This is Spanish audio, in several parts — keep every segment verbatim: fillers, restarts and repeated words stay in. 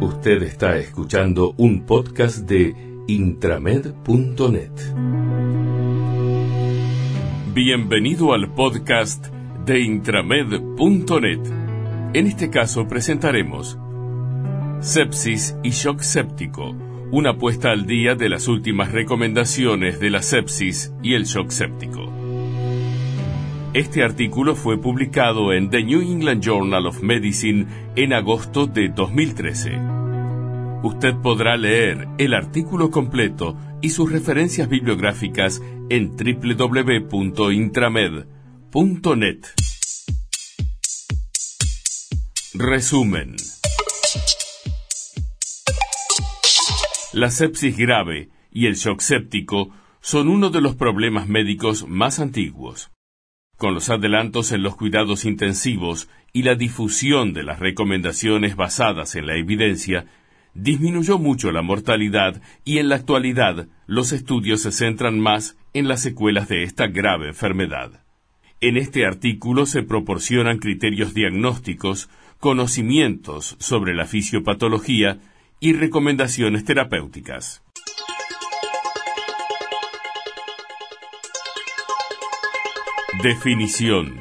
Usted está escuchando un podcast de intramed punto net. Bienvenido al podcast de intramed punto net. En este caso presentaremos Sepsis y shock séptico, una puesta al día de las últimas recomendaciones de la sepsis y el shock séptico. Este artículo fue publicado en The New England Journal of Medicine en agosto de dos mil trece. Usted podrá leer el artículo completo y sus referencias bibliográficas en doble u doble u doble u punto intramed punto net. Resumen. La sepsis grave y el shock séptico son uno de los problemas médicos más antiguos. Con los adelantos en los cuidados intensivos y la difusión de las recomendaciones basadas en la evidencia, disminuyó mucho la mortalidad y en la actualidad los estudios se centran más en las secuelas de esta grave enfermedad. En este artículo se proporcionan criterios diagnósticos, conocimientos sobre la fisiopatología y recomendaciones terapéuticas. Definición.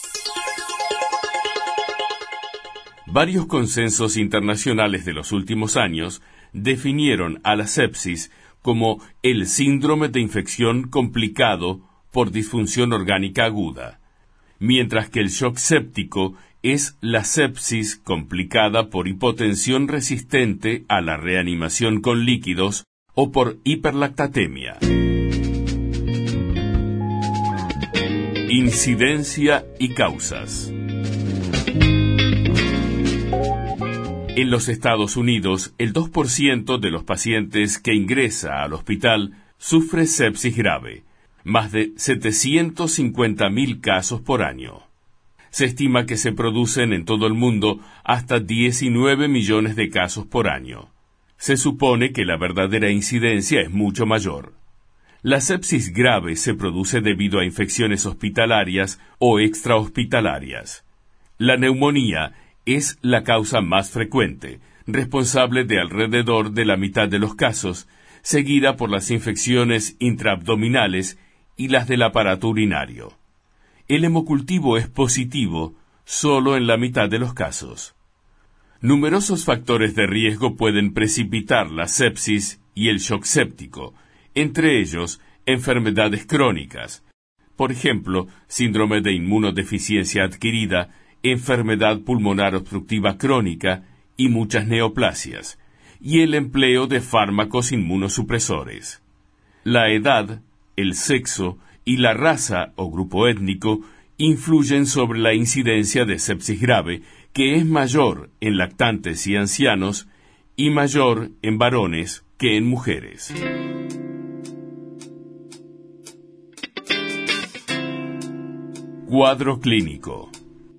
Varios consensos internacionales de los últimos años definieron a la sepsis como el síndrome de infección complicado por disfunción orgánica aguda, mientras que el shock séptico es la sepsis complicada por hipotensión resistente a la reanimación con líquidos o por hiperlactatemia. Incidencia y causas. En los Estados Unidos, el dos por ciento de los pacientes que ingresa al hospital sufre sepsis grave, más de setecientos cincuenta mil casos por año. Se estima que se producen en todo el mundo hasta diecinueve millones de casos por año. Se supone que la verdadera incidencia es mucho mayor. La sepsis grave se produce debido a infecciones hospitalarias o extrahospitalarias. La neumonía es la causa más frecuente, responsable de alrededor de la mitad de los casos, seguida por las infecciones intraabdominales y las del aparato urinario. El hemocultivo es positivo solo en la mitad de los casos. Numerosos factores de riesgo pueden precipitar la sepsis y el shock séptico, entre ellos enfermedades crónicas, por ejemplo, síndrome de inmunodeficiencia adquirida, enfermedad pulmonar obstructiva crónica y muchas neoplasias, y el empleo de fármacos inmunosupresores. La edad, el sexo y la raza o grupo étnico influyen sobre la incidencia de sepsis grave, que es mayor en lactantes y ancianos y mayor en varones que en mujeres. Cuadro clínico.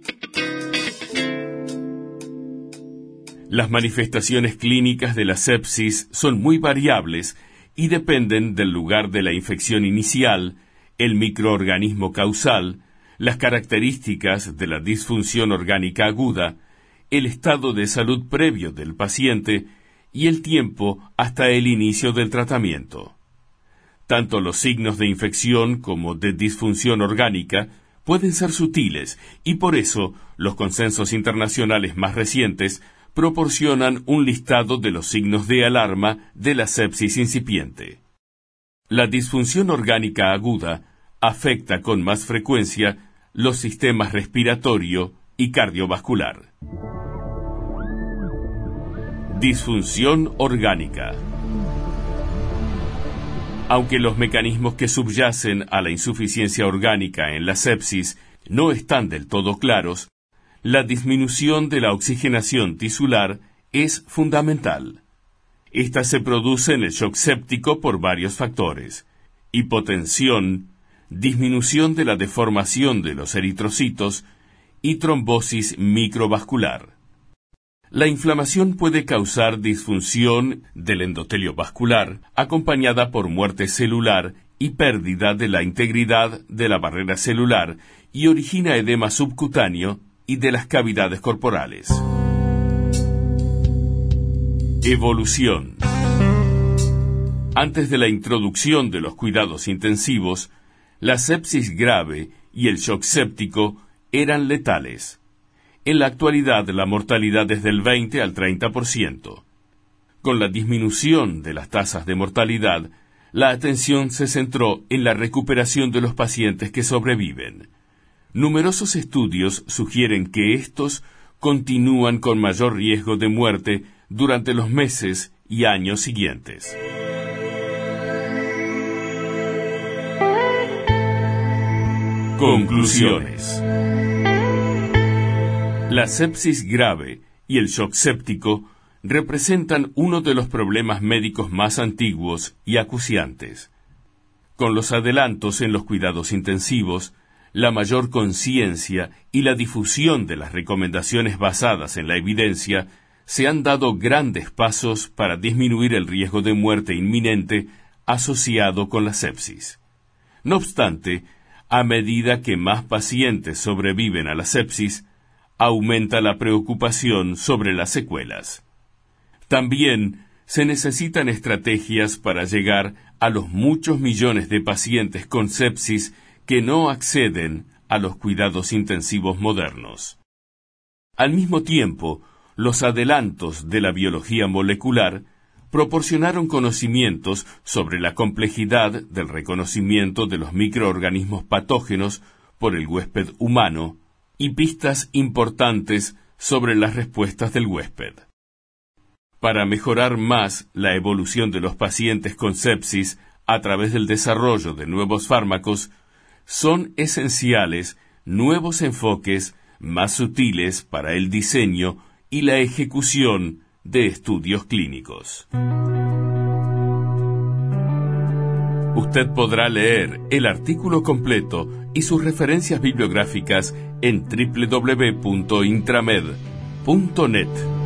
Las manifestaciones clínicas de la sepsis son muy variables y dependen del lugar de la infección inicial, el microorganismo causal, las características de la disfunción orgánica aguda, el estado de salud previo del paciente y el tiempo hasta el inicio del tratamiento. Tanto los signos de infección como de disfunción orgánica pueden ser sutiles y por eso los consensos internacionales más recientes proporcionan un listado de los signos de alarma de la sepsis incipiente. La disfunción orgánica aguda afecta con más frecuencia los sistemas respiratorio y cardiovascular. Disfunción orgánica. Aunque los mecanismos que subyacen a la insuficiencia orgánica en la sepsis no están del todo claros, la disminución de la oxigenación tisular es fundamental. Esta se produce en el shock séptico por varios factores: hipotensión, disminución de la deformación de los eritrocitos y trombosis microvascular. La inflamación puede causar disfunción del endotelio vascular, acompañada por muerte celular y pérdida de la integridad de la barrera celular, y origina edema subcutáneo y de las cavidades corporales. Evolución. Antes de la introducción de los cuidados intensivos, la sepsis grave y el shock séptico eran letales. En la actualidad, la mortalidad es del veinte al treinta por ciento. Con la disminución de las tasas de mortalidad, la atención se centró en la recuperación de los pacientes que sobreviven. Numerosos estudios sugieren que estos continúan con mayor riesgo de muerte durante los meses y años siguientes. Conclusiones. La sepsis grave y el shock séptico representan uno de los problemas médicos más antiguos y acuciantes. Con los adelantos en los cuidados intensivos, la mayor conciencia y la difusión de las recomendaciones basadas en la evidencia, se han dado grandes pasos para disminuir el riesgo de muerte inminente asociado con la sepsis. No obstante, a medida que más pacientes sobreviven a la sepsis, aumenta la preocupación sobre las secuelas. También se necesitan estrategias para llegar a los muchos millones de pacientes con sepsis que no acceden a los cuidados intensivos modernos. Al mismo tiempo, los adelantos de la biología molecular proporcionaron conocimientos sobre la complejidad del reconocimiento de los microorganismos patógenos por el huésped humano y pistas importantes sobre las respuestas del huésped. Para mejorar más la evolución de los pacientes con sepsis a través del desarrollo de nuevos fármacos, son esenciales nuevos enfoques más sutiles para el diseño y la ejecución de estudios clínicos. Usted podrá leer el artículo completo y sus referencias bibliográficas en doble u doble u doble u punto intramed punto net.